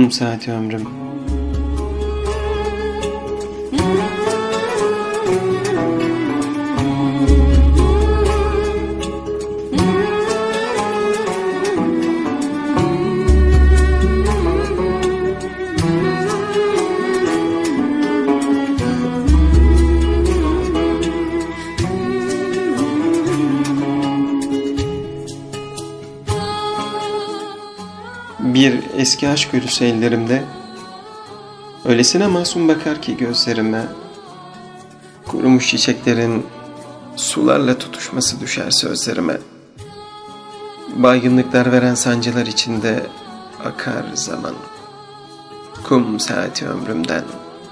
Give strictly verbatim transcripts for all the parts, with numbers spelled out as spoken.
Kum saati ömrüm. Bir eski aşk ölüsü ellerimde, öylesine masum bakar ki gözlerime, kurumuş çiçeklerin sularla tutuşması düşer sözlerime. Baygınlıklar veren sancılar içinde akar zaman, kum saati ömrümden.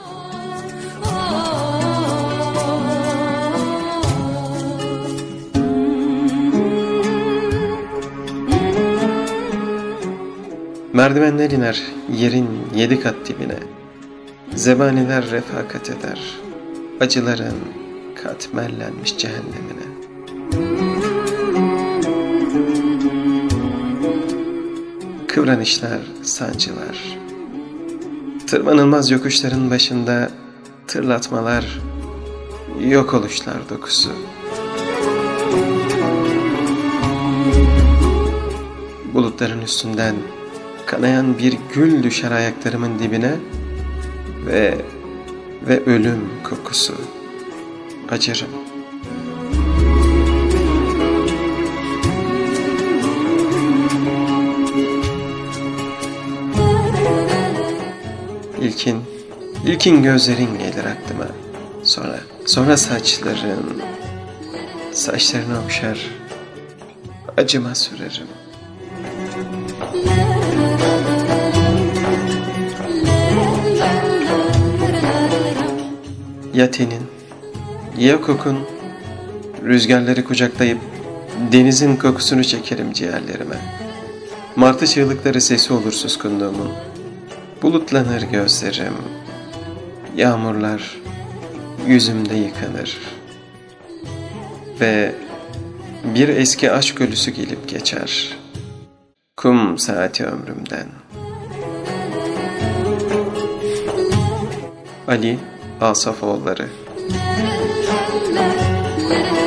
Merdivenler iner yerin yedi kat dibine, zebaniler refakat eder, acıların katmerlenmiş cehennemine. Kıvranışlar, sancılar, tırmanılmaz yokuşların başında tırlatmalar, yok oluşlar dokusu. Bulutların üstünden kanayan bir gül düşer ayaklarımın dibine ve ve ölüm kokusu. Acırım. İlkin, ilkin gözlerin gelir aklıma. Sonra, sonra saçların, saçlarını okşar, acıma sürerim. Ya tenin, ya kokun, rüzgarları kucaklayıp denizin kokusunu çekerim ciğerlerime. Martı çığlıkları sesi olur suskunluğumun. Bulutlanır gözlerim, yağmurlar yüzümde yıkanır. Ve bir eski aşk ölüsü gelip geçer, kum saati ömrümden. Ali Asafoğulları.